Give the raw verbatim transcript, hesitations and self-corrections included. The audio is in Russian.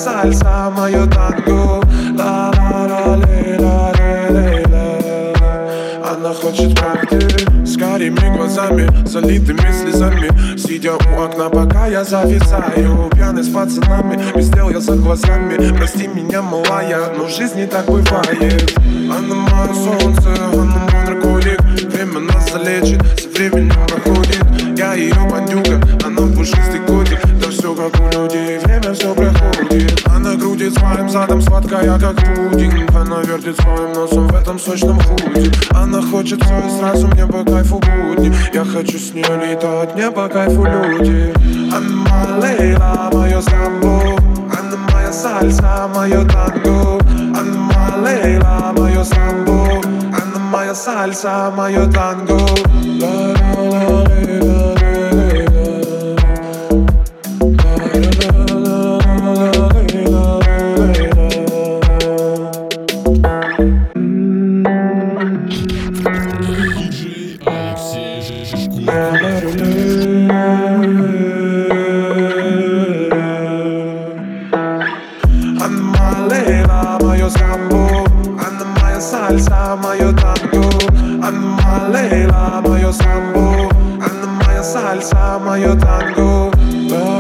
сальса, мое танго. Ла-ла-ла-лей-ла-лей-ла. Она хочет как ты, с карими глазами, залитыми слезами, сидя у окна, пока я зависаю, пьяный с пацанами. Без дел я за глазами, прости меня, малая, но в жизни так бывает. Она мое солнце, она мой наркотик. Время нас залечит, со временем проходит. Я ее бандюга, она пушистый котик. Да все как у людей, время все проходит. Она крутит своим задом, сладкая как пудинг. Она вертит своим носом в этом сочном худи. Она хочет все и сразу, мне по кайфу будни. Я хочу с ней летать, мне по кайфу люди. Она моя Лейла, мое самбо. Она моя сальса, мое танго. Она моя Лейла, мое самбо. Она моя сальса, мое танго. Сальса, мое танго. Она моя Лейла, мое самбо. Она моя сальса, мое танго.